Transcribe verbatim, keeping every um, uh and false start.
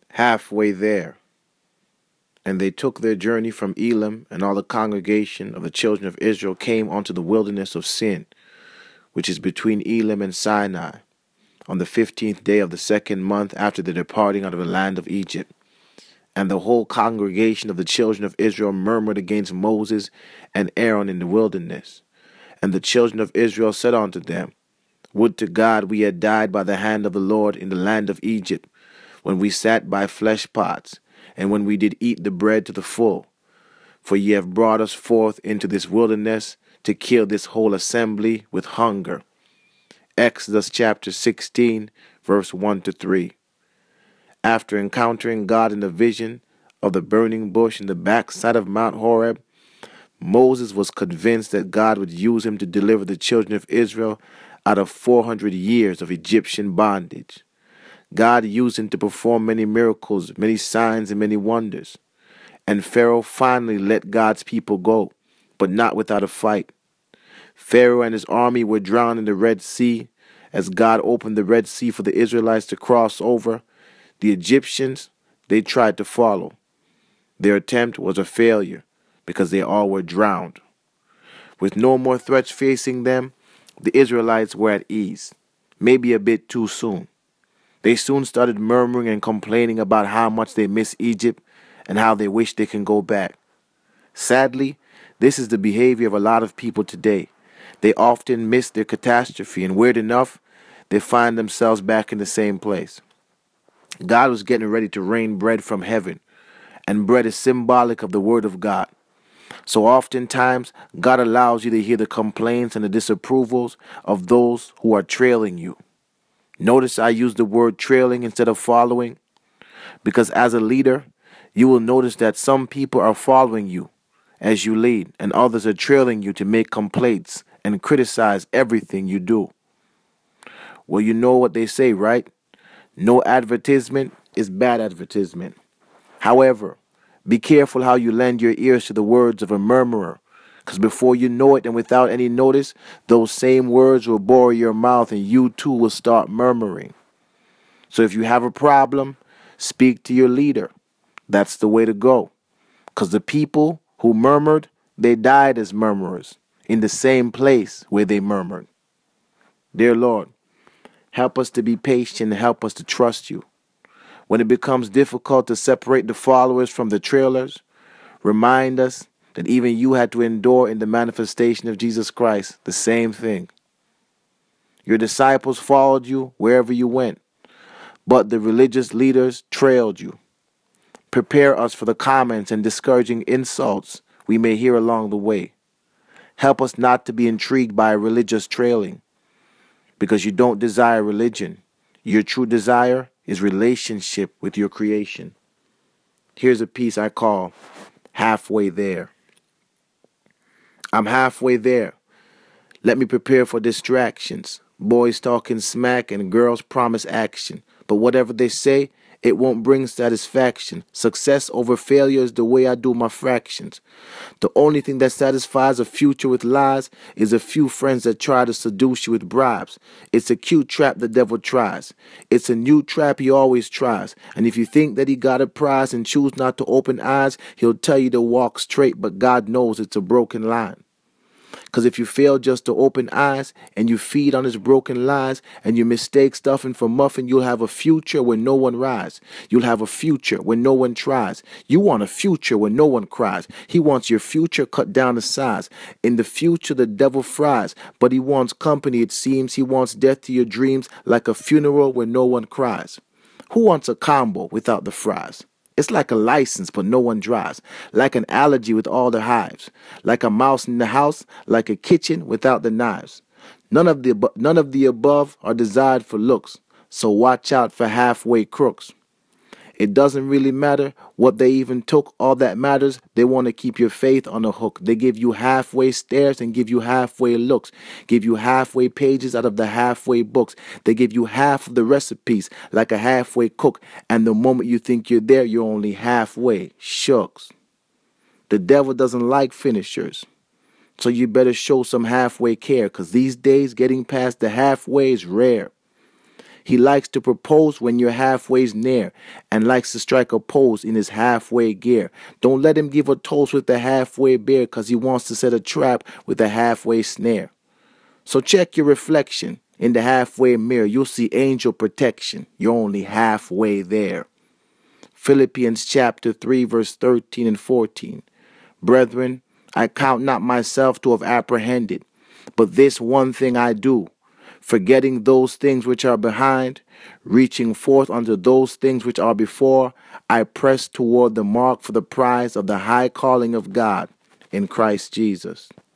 halfway there. And they took their journey from Elim, and all the congregation of the children of Israel came unto the wilderness of Sin, which is between Elim and Sinai, on the fifteenth day of the second month after the departing out of the land of Egypt. And the whole congregation of the children of Israel murmured against Moses and Aaron in the wilderness. And the children of Israel said unto them, Would to God we had died by the hand of the Lord in the land of Egypt, when we sat by flesh pots, and when we did eat the bread to the full. For ye have brought us forth into this wilderness to kill this whole assembly with hunger. Exodus chapter sixteen, verse one to three. After encountering God in the vision of the burning bush in the backside of Mount Horeb, Moses was convinced that God would use him to deliver the children of Israel out of four hundred years of Egyptian bondage. God used him to perform many miracles, many signs, and many wonders. And Pharaoh finally let God's people go, but not without a fight. Pharaoh and his army were drowned in the Red Sea. As God opened the Red Sea for the Israelites to cross over, the Egyptians, they tried to follow. Their attempt was a failure because they all were drowned. With no more threats facing them, the Israelites were at ease, maybe a bit too soon. They soon started murmuring and complaining about how much they miss Egypt and how they wish they can go back. Sadly, this is the behavior of a lot of people today. They often miss their catastrophe, and weird enough, they find themselves back in the same place. God was getting ready to rain bread from heaven, and bread is symbolic of the Word of God. So oftentimes, God allows you to hear the complaints and the disapprovals of those who are trailing you. Notice I use the word trailing instead of following, because as a leader, you will notice that some people are following you as you lead, and others are trailing you to make complaints and criticize everything you do. Well, you know what they say, right? No advertisement is bad advertisement. However, be careful how you lend your ears to the words of a murmurer, because before you know it and without any notice, those same words will bore your mouth and you too will start murmuring. So if you have a problem, speak to your leader. That's the way to go, because the people who murmured, they died as murmurers in the same place where they murmured. Dear Lord, help us to be patient and help us to trust you. When it becomes difficult to separate the followers from the trailers, remind us that even you had to endure in the manifestation of Jesus Christ the same thing. Your disciples followed you wherever you went, but the religious leaders trailed you. Prepare us for the comments and discouraging insults we may hear along the way. Help us not to be intrigued by a religious trailing, because you don't desire religion. Your true desire is relationship with your creation. Here's a piece I call Halfway There. I'm halfway there. Let me prepare for distractions. Boys talking smack and girls promise action. But whatever they say, it won't bring satisfaction. Success over failure is the way I do my fractions. The only thing that satisfies a future with lies is a few friends that try to seduce you with bribes. It's a cute trap the devil tries. It's a new trap he always tries. And if you think that he got a prize and choose not to open eyes, he'll tell you to walk straight, but God knows it's a broken line. Because if you fail just to open eyes and you feed on his broken lies and you mistake stuffing for muffin, you'll have a future where no one rise. You'll have a future where no one tries. You want a future where no one cries. He wants your future cut down to size. In the future, the devil fries, but he wants company, it seems. He wants death to your dreams like a funeral where no one cries. Who wants a combo without the fries? It's like a license, but no one drives. Like an allergy with all the hives. Like a mouse in the house. Like a kitchen without the knives. None of the, none of the above are desired for looks. So watch out for halfway crooks. It doesn't really matter what they even took. All that matters, they want to keep your faith on a hook. They give you halfway stares and give you halfway looks. Give you halfway pages out of the halfway books. They give you half of the recipes like a halfway cook. And the moment you think you're there, you're only halfway. Shucks. The devil doesn't like finishers. So you better show some halfway care, because these days getting past the halfway is rare. He likes to propose when you're halfway near and likes to strike a pose in his halfway gear. Don't let him give a toast with the halfway beer because he wants to set a trap with a halfway snare. So check your reflection in the halfway mirror. You'll see angel protection. You're only halfway there. Philippians chapter three, verse thirteen and fourteen. Brethren, I count not myself to have apprehended, but this one thing I do, forgetting those things which are behind, reaching forth unto those things which are before, I press toward the mark for the prize of the high calling of God in Christ Jesus.